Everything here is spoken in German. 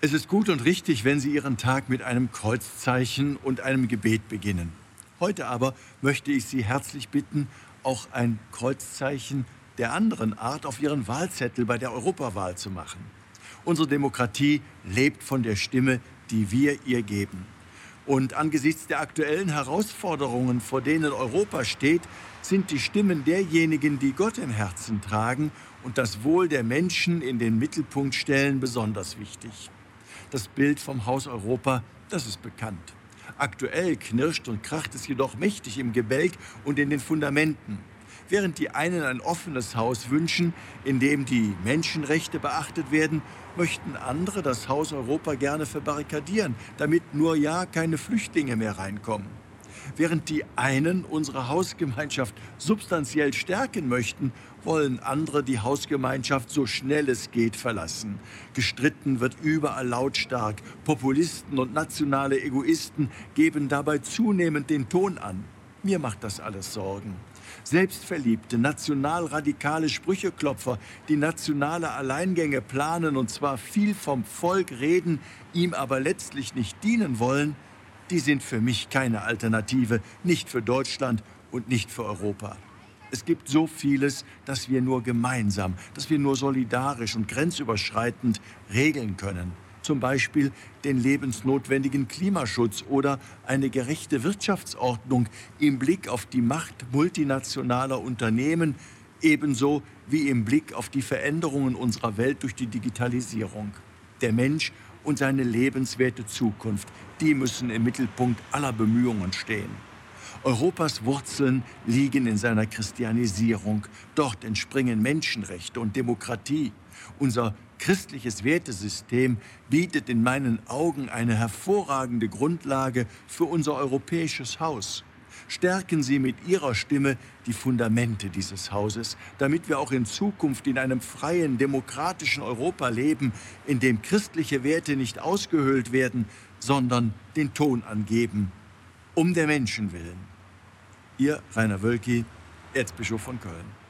Es ist gut und richtig, wenn Sie Ihren Tag mit einem Kreuzzeichen und einem Gebet beginnen. Heute aber möchte ich Sie herzlich bitten, auch ein Kreuzzeichen der anderen Art auf Ihren Wahlzettel bei der Europawahl zu machen. Unsere Demokratie lebt von der Stimme, die wir ihr geben. Und angesichts der aktuellen Herausforderungen, vor denen Europa steht, sind die Stimmen derjenigen, die Gott im Herzen tragen und das Wohl der Menschen in den Mittelpunkt stellen, besonders wichtig. Das Bild vom Haus Europa, das ist bekannt. Aktuell knirscht und kracht es jedoch mächtig im Gebälk und in den Fundamenten. Während die einen ein offenes Haus wünschen, in dem die Menschenrechte beachtet werden, möchten andere das Haus Europa gerne verbarrikadieren, damit nur ja keine Flüchtlinge mehr reinkommen. Während die einen unsere Hausgemeinschaft substanziell stärken möchten, wollen andere die Hausgemeinschaft so schnell es geht verlassen. Gestritten wird überall lautstark. Populisten und nationale Egoisten geben dabei zunehmend den Ton an. Mir macht das alles Sorgen. Selbstverliebte, nationalradikale Sprücheklopfer, die nationale Alleingänge planen und zwar viel vom Volk reden, ihm aber letztlich nicht dienen wollen, die sind für mich keine Alternative, nicht für Deutschland und nicht für Europa. Es gibt so vieles, das wir nur gemeinsam, das wir nur solidarisch und grenzüberschreitend regeln können. Zum Beispiel den lebensnotwendigen Klimaschutz oder eine gerechte Wirtschaftsordnung im Blick auf die Macht multinationaler Unternehmen, ebenso wie im Blick auf die Veränderungen unserer Welt durch die Digitalisierung. Der Mensch und seine lebenswerte Zukunft, die müssen im Mittelpunkt aller Bemühungen stehen. Europas Wurzeln liegen in seiner Christianisierung. Dort entspringen Menschenrechte und Demokratie. Unser christliches Wertesystem bietet in meinen Augen eine hervorragende Grundlage für unser europäisches Haus. Stärken Sie mit Ihrer Stimme die Fundamente dieses Hauses, damit wir auch in Zukunft in einem freien, demokratischen Europa leben, in dem christliche Werte nicht ausgehöhlt werden, sondern den Ton angeben. Um der Menschen willen. Ihr Rainer Wölki, Erzbischof von Köln.